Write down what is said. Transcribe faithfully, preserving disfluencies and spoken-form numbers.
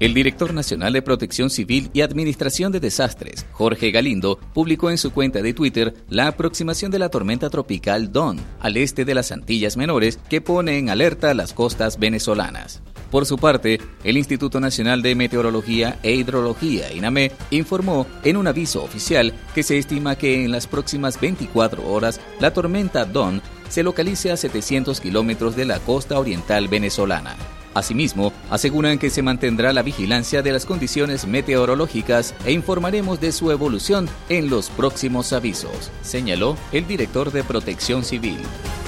El director nacional de Protección Civil y Administración de Desastres, Jorge Galindo, publicó en su cuenta de Twitter la aproximación de la tormenta tropical Dawn al este de las Antillas Menores, que pone en alerta las costas venezolanas. Por su parte, el Instituto Nacional de Meteorología e Hidrología, INAME, informó en un aviso oficial que se estima que en las próximas veinticuatro horas la tormenta Dawn se localice a setecientos kilómetros de la costa oriental venezolana. Asimismo, aseguran que se mantendrá la vigilancia de las condiciones meteorológicas e informaremos de su evolución en los próximos avisos, señaló el director de Protección Civil.